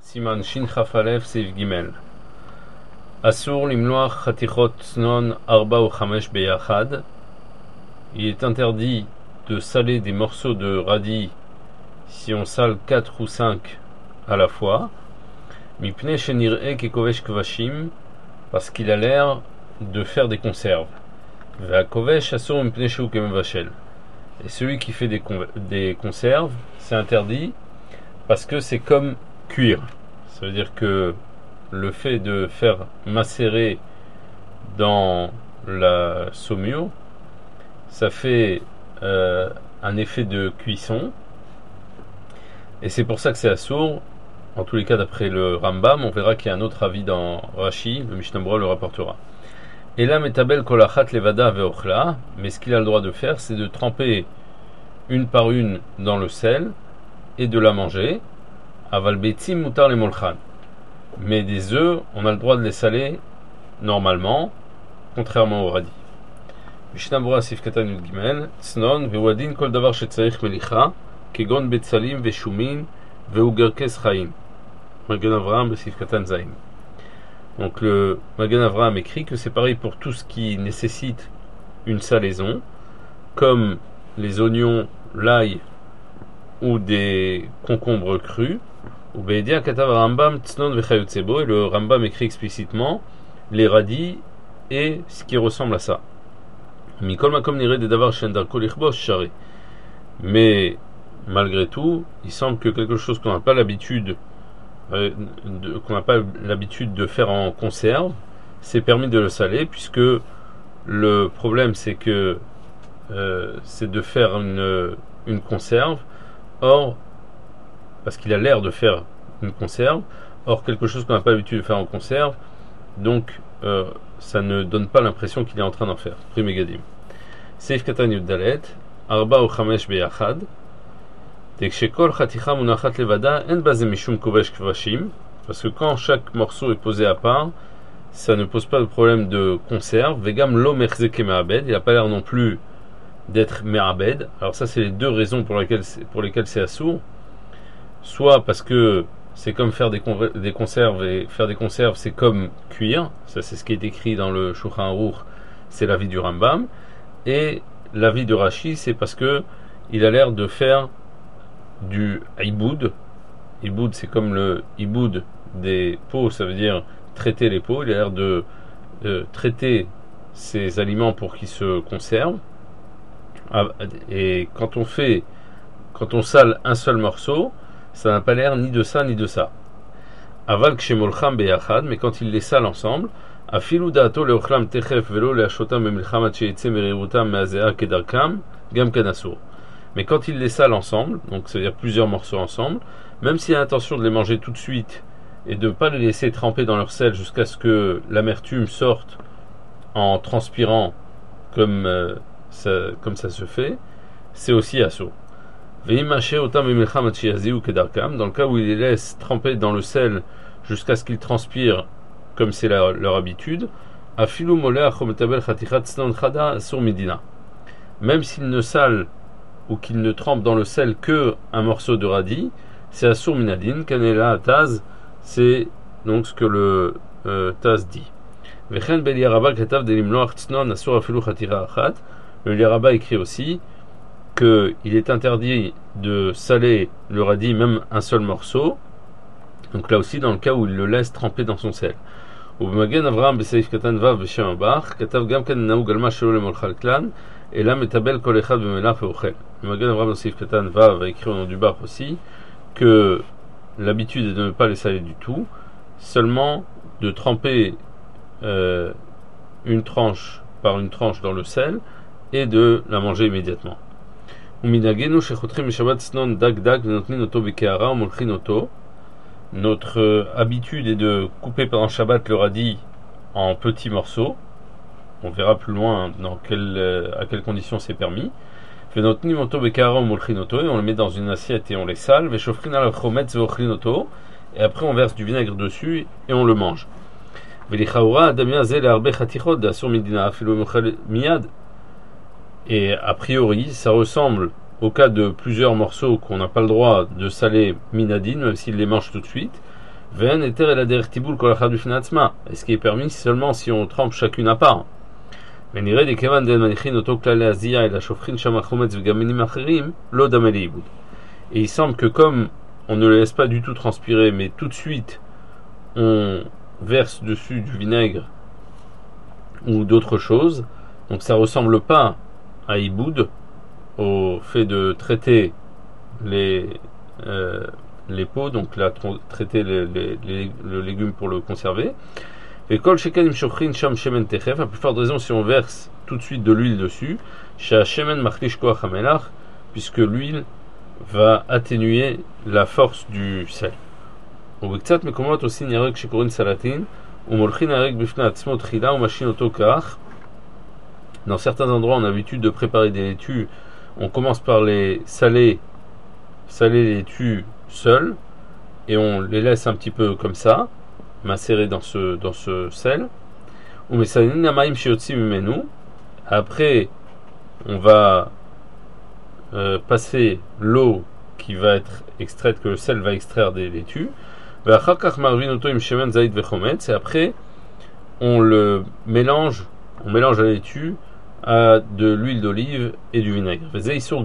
Siman Shin Chaf Alef Seif Gimel. Asur limloach chatichot tznon arba ou chamesh beyachad. Il est interdit de saler des morceaux de radis si on sale 4 ou 5 à la fois. Mipnei shenir'e kekovesh kvashim, parce qu'il a l'air de faire des conserves. Ve'akovesh asur mipnei shehu kemevashel. Et celui qui fait des conserves, c'est interdit parce que c'est comme cuire. Ça veut dire que le fait de faire macérer dans la saumure, ça fait un effet de cuisson, et c'est pour ça que c'est assourd. En tous les cas, d'après le Rambam, on verra qu'il y a un autre avis dans Rashi, le Mishnah Berurah le rapportera. Et là, metabel kolachat levada veochla, mais ce qu'il a le droit de faire, c'est de tremper une par une dans le sel et de la manger. Aval betzim mutar le molchan. Mais des œufs, on a le droit de les saler normalement, contrairement au radis. Mishnah Berurah Sif Katan Yud Gimel, Tznon vewadin kol davar shetzarich melicha, kegon betzalim veshumin veugerkes chaim. Magen Avraham Sif Katan Zayin. Donc le Magen Avraham écrit que c'est pareil pour tout ce qui nécessite une salaison, comme les oignons, l'ail ou des concombres crus. Ou Be'edia Katav Rambam Tznon vechayotzebo, et le Rambam écrit explicitement les radis et ce qui ressemble à ça. Mikol makom niré des davar shen darko lichbos shari. Mais malgré tout, il semble que quelque chose qu'on n'a pas l'habitude de faire en conserve, c'est permis de le saler, puisque le problème c'est que c'est de faire une conserve. Or, parce qu'il a l'air de faire une conserve, or quelque chose qu'on n'a pas l'habitude de faire en conserve, donc ça ne donne pas l'impression qu'il est en train d'en faire. Primegadim. Seif Katan Yud Dalet, Arba ou Chamesh Beyachad, Tekshekol Chaticha Munachat Levada, En Baze Mishum Kovesh Kvashim, parce que quand chaque morceau est posé à part, ça ne pose pas de problème de conserve. Vegam Lo Mechzeke Me'abed, il n'a pas l'air non plus d'être Me'abed. Alors ça, c'est les deux raisons pour lesquelles c'est assourd. Soit parce que c'est comme faire des conserves, et faire des conserves c'est comme cuire, ça c'est ce qui est écrit dans le Shulchan Aruch, c'est l'avis du Rambam, et l'avis de Rashi c'est parce que il a l'air de faire du iboud. Iboud c'est comme le iboud des pots, ça veut dire traiter les pots, il a l'air de traiter ces aliments pour qu'ils se conservent, et quand on sale un seul morceau, ça n'a pas l'air ni de ça ni de ça. Aval kshemolcham beyachad, mais quand il les sale ensemble, afilu daato leochlam techef velo leashotam bemilchamat sheitze merirutam meazea kedarkam gam kanasur. Mais quand il les sale ensemble, donc c'est-à-dire plusieurs morceaux ensemble, même s'il a l'intention de les manger tout de suite et de ne pas les laisser tremper dans leur sel jusqu'à ce que l'amertume sorte en transpirant comme ça se fait, c'est aussi assaut. Dans le cas où il les laisse tremper dans le sel jusqu'à ce qu'ils transpirent comme c'est leur habitude, même s'ils ne salent ou qu'ils ne trempent dans le sel que un morceau de radis, c'est assour minadin. Kanela Taz, c'est donc ce que le Taz dit. Le Liaraba écrit aussi qu'il est interdit de saler le radis, même un seul morceau, donc là aussi dans le cas où il le laisse tremper dans son sel. Et là metabel kol echad b'melach ve'ochel. Le Magen Avraham Seif Katan Vav a écrit au nom du bar aussi que l'habitude est de ne pas les saler du tout, seulement de tremper une tranche par une tranche dans le sel et de la manger immédiatement. Notre habitude est de couper pendant Shabbat le radis en petits morceaux. On verra plus loin à quelles conditions c'est permis. Et on le met dans une assiette et on les sale. Et après on verse du vinaigre dessus et on le mange. Et a priori, ça ressemble au cas de plusieurs morceaux qu'on n'a pas le droit de saler minadine, même s'il les mange tout de suite. Ve'en eter el aderech tiboul kol achad bifnei atzma. Et ce qui est permis seulement si on trempe chacune à part. ונראה לי כיוון דין מניחין אותו כלל להזיע אלא שופכין שם החומץ וגם מינים אחרים לא דמה לאיבוד. Et il semble que comme on ne le laisse pas du tout transpirer mais tout de suite on verse dessus du vinaigre ou d'autres choses, donc ça ressemble pas à iboud, au fait de traiter les pots, donc là traiter le légume pour le conserver. Et kol shekanim shochrin sham shemen techef, à plus forte raison si on verse tout de suite de l'huile dessus, sha shemen machlish koach hamelach, puisque l'huile va atténuer la force du sel. ובקצת מקומות עושים ירק שקוראים סלטין ומולכין הירק בפני עצמו תחילה ומשין אותו כך. Dans certains endroits on a l'habitude de préparer des laitues, on commence par les saler les laitues seuls et on les laisse un petit peu comme ça macérer dans ce sel. Après on va passer l'eau qui va être extraite, que le sel va extraire des laitues. Et après on mélange la laitue à de l'huile d'olive et du vinaigre. Et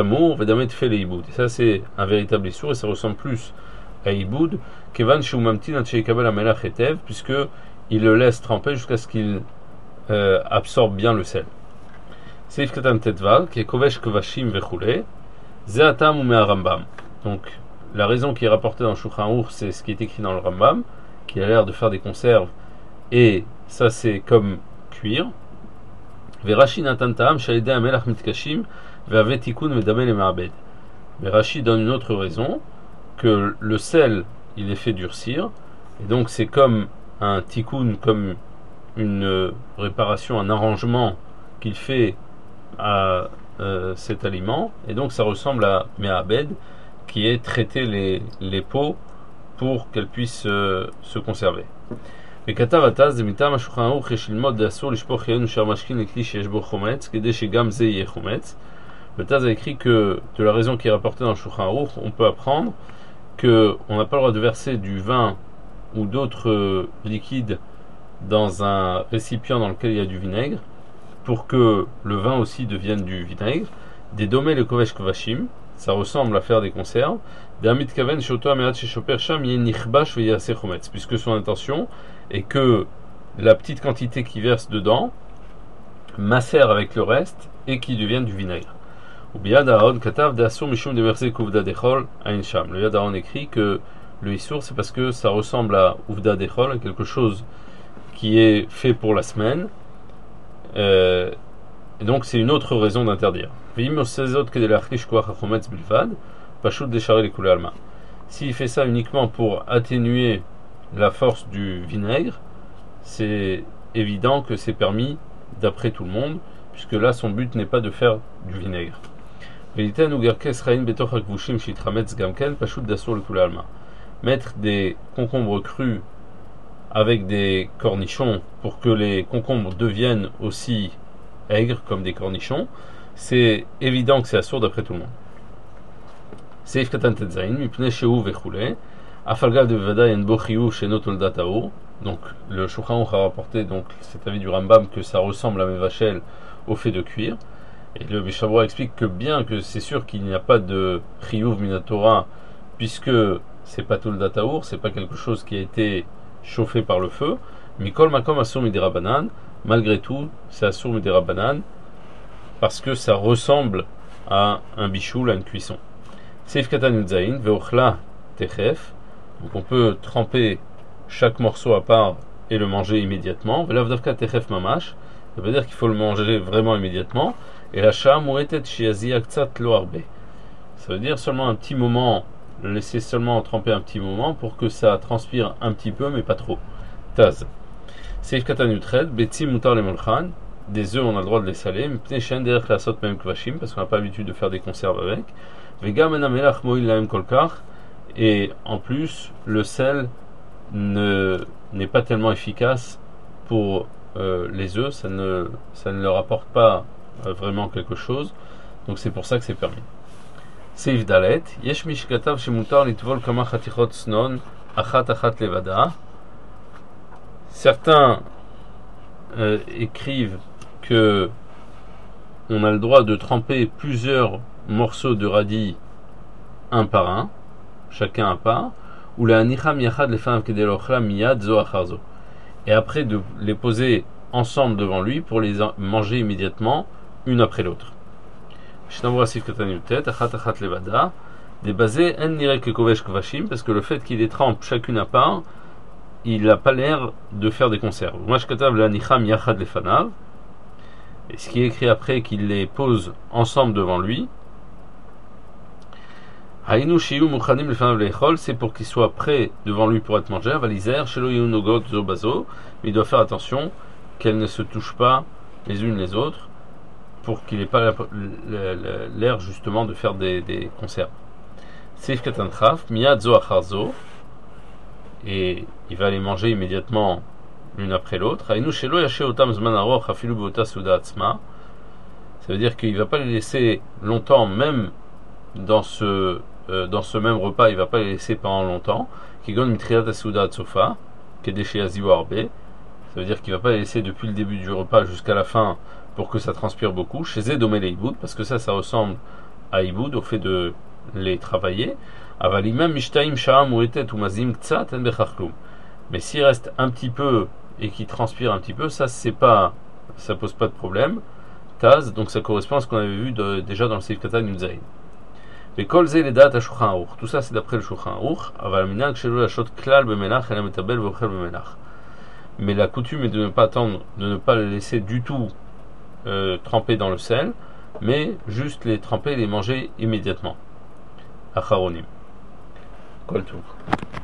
ça c'est un véritable issour et ça ressemble plus à iboud, puisque il le laisse tremper jusqu'à ce qu'il absorbe bien le sel. Donc la raison qui est rapportée dans le Shulchan Aruch, c'est ce qui est écrit dans le Rambam, qui a l'air de faire des conserves, et ça c'est comme cuire. Mais Rashi donne une autre raison, que le sel il est fait durcir, et donc c'est comme un tikkun, comme une réparation, un arrangement qu'il fait à cet aliment, et donc ça ressemble à me'abed, qui est traiter les peaux pour qu'elles puissent se conserver. וכתב התז, מטעם השולחן ערוך יש ללמוד לאסור לשפוך יין ושאר משכין לכלי שיש בו חומץ, כדי שגם זה יהיה חומץ. Le Taz a écrit que, de la raison qui est rapportée dans le Shulchan Aruch, on peut apprendre qu'on n'a pas le droit de verser du vin ou d'autres liquides dans un récipient dans lequel il y a du vinaigre, pour que le vin aussi devienne du vinaigre. Des domés le kovesh kovashim, ça ressemble à faire des conserves. D'amit kaven shoto amerat sheshoper sham yen nichbash veyase chometz, puisque son intention est que la petite quantité qui verse dedans macère avec le reste et qui devienne du vinaigre. Le Yad Aaron écrit que le Issour c'est parce que ça ressemble à Uvda Dechol, à quelque chose qui est fait pour la semaine, et donc c'est une autre raison d'interdire. S'il fait ça uniquement pour atténuer la force du vinaigre, c'est évident que c'est permis d'après tout le monde, puisque là son but n'est pas de faire du vinaigre. Mettre des concombres crus avec des cornichons pour que les concombres deviennent aussi aigres comme des cornichons, c'est évident que c'est assourd d'après tout le monde. Donc le Shulchan Aruch a rapporté donc cet avis du Rambam que ça ressemble à Mevachel au fait de cuire. Et le Mishavua explique que bien que c'est sûr qu'il n'y a pas de Chiyuv Minatora, puisque c'est pas tout le dataour, c'est pas quelque chose qui a été chauffé par le feu, Mikol Makom Asur Midirabanan, malgré tout, c'est Asur Midirabanan, parce que ça ressemble à un bichoul, à une cuisson. Seif Katan Yudzaïn, Veochla Techef, donc on peut tremper chaque morceau à part et le manger immédiatement. Velavdavka Techef Mamash, ça veut dire qu'il faut le manger vraiment immédiatement. Et la shah mouetet shiazi aktsat lo arbe. Ça veut dire seulement un petit moment, le laisser seulement tremper un petit moment pour que ça transpire un petit peu mais pas trop. Taz. Seif katan yutred, betzim mutar le molchan. Des œufs on a le droit de les saler, mais pnei shen derech la sot même kvashim parce qu'on n'a pas l'habitude de faire des conserves avec. Vegam en amelach moil laem kolkar. Et en plus, le sel n'est pas tellement efficace pour les œufs, ça ne leur apporte pas vraiment quelque chose, donc c'est pour ça que c'est permis. Seif Dalet, Yesh Mishkatav Shemutar Litvol Kama Chatichot Snon achat achat levada. Certains écrivent que on a le droit de tremper plusieurs morceaux de radis un par un, chacun un par, ou la anicham yachad lefanav kedei lochla miyad zo achar zo. Et après de les poser ensemble devant lui pour les manger immédiatement, une après l'autre. Des basés en nirek ke kovesh kvashim, parce que le fait qu'il les trempe chacune à part, il n'a pas l'air de faire des conserves. Et ce qui est écrit après qu'il les pose ensemble devant lui, c'est pour qu'il soit prêt devant lui pour être mangé. Mais il doit faire attention qu'elles ne se touchent pas les unes les autres pour qu'il n'ait pas l'air justement de faire des conserves. Et il va les manger immédiatement l'une après l'autre. Ça veut dire qu'il ne va pas les laisser longtemps, même dans ce même repas, il ne va pas les laisser pendant longtemps. Ça veut dire qu'il ne va pas les laisser depuis le début du repas jusqu'à la fin pour que ça transpire beaucoup. Chez Zédomé les Iboud, parce que ça ressemble à Iboud, au fait de les travailler. Mais s'il reste un petit peu et qu'il transpire un petit peu, ça pose pas de problème. Taz, donc ça correspond à ce qu'on avait vu déjà dans le Seif Katan Yudzaïn. Mais Kol Zé les dates à Shulchan Aruch, tout ça c'est d'après le Shulchan Aruch. Mais la coutume est de ne pas attendre, de ne pas les laisser du tout tremper dans le sel, mais juste les tremper et les manger immédiatement. Acharonim. Kol Tov.